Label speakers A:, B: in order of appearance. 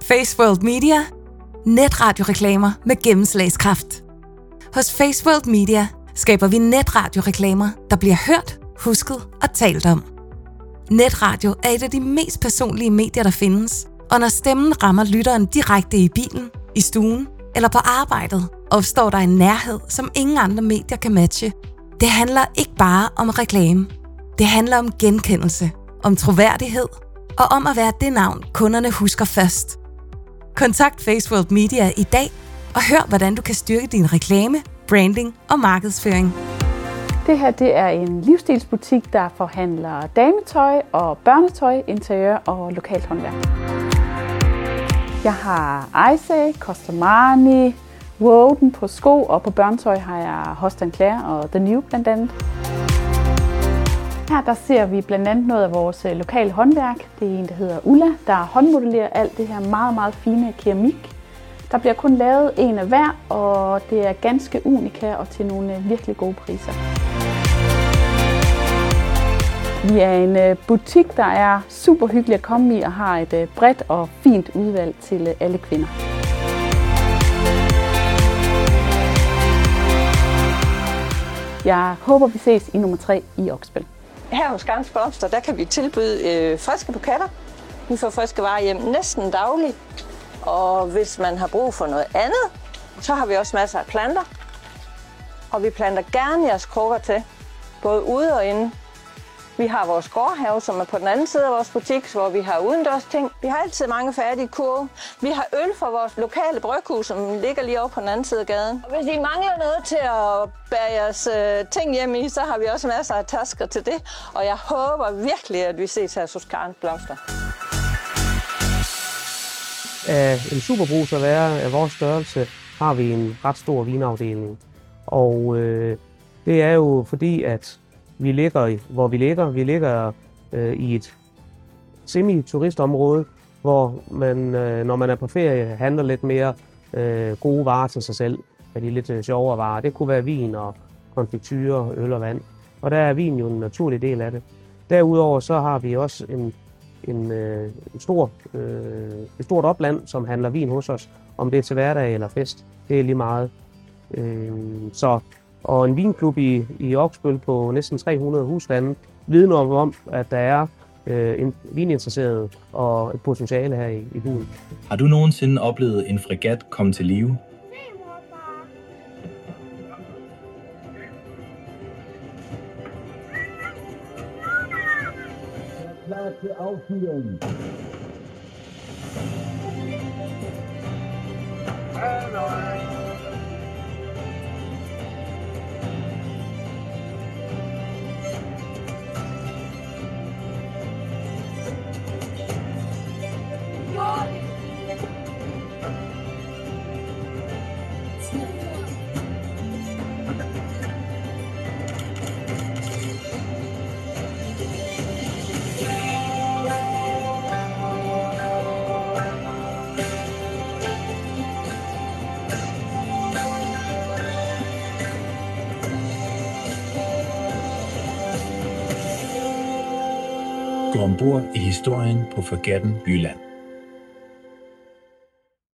A: Faceworld Media. Netradioreklamer med gennemslagskraft. Hos Faceworld Media skaber vi netradioreklamer, der bliver hørt, husket og talt om. Netradio er et af de mest personlige medier, der findes, og når stemmen rammer lytteren direkte i bilen, i stuen eller på arbejdet, opstår der en nærhed, som ingen andre medier kan matche. Det handler ikke bare om reklame. Det handler om genkendelse, om troværdighed og om at være det navn, kunderne husker først. Kontakt Faceworld Media i dag og hør, hvordan du kan styrke din reklame, branding og markedsføring.
B: Det her det er en livsstilsbutik, der forhandler dametøj og børnetøj, interiør og lokalt håndværk. Jeg har Isaac, Costamani, Woden på sko, og på børnetøj har jeg Hostan Claire og The New blandt andet. Her der ser vi blandt andet noget af vores lokale håndværk. Det er en, der hedder Ulla, der håndmodellerer alt det her meget, meget fine keramik. Der bliver kun lavet en af hver, og det er ganske unika og til nogle virkelig gode priser. Vi er en butik, der er super hyggelig at komme i og har et bredt og fint udvalg til alle kvinder. Jeg håber, vi ses i nummer 3 i Oksbøl.
C: Her hos Garns Blomster, der kan vi tilbyde friske buketter. Vi får friske varer hjem næsten dagligt. Og hvis man har brug for noget andet, så har vi også masser af planter. Og vi planter gerne jeres krukker til, både ude og inde. Vi har vores gårdhave, som er på den anden side af vores butik, hvor vi har udendørs ting. Vi har altid mange færdige kurve. Vi har øl fra vores lokale bryghus, som ligger lige over på den anden side af gaden. Og hvis I mangler noget til at bære jeres ting hjem i, så har vi også masser af tasker til det. Og jeg håber virkelig, at vi ses her hos Garns Blomster.
D: Af en superbrus at være af vores størrelse, har vi en ret stor vinafdeling. Og det er jo fordi, at vi ligger, hvor vi ligger. Vi ligger i et semi-turistområde, hvor man, når man er på ferie, handler lidt mere gode varer til sig selv. Af de lidt sjovere varer. Det kunne være vin og konfektyrer, øl og vand. Og der er vin jo en naturlig del af det. Derudover så har vi også et stort opland, som handler vin hos os. Om det er til hverdag eller fest, det er lige meget. Og en vinklub i Oksbøl på næsten 300 husstande vidner om, at der er en vininteresseret og et potentiale her i byen.
E: Har du nogensinde oplevet en fregat komme til live?
F: Klar til affyring.
E: Gå ombord i historien på fregatten Jylland.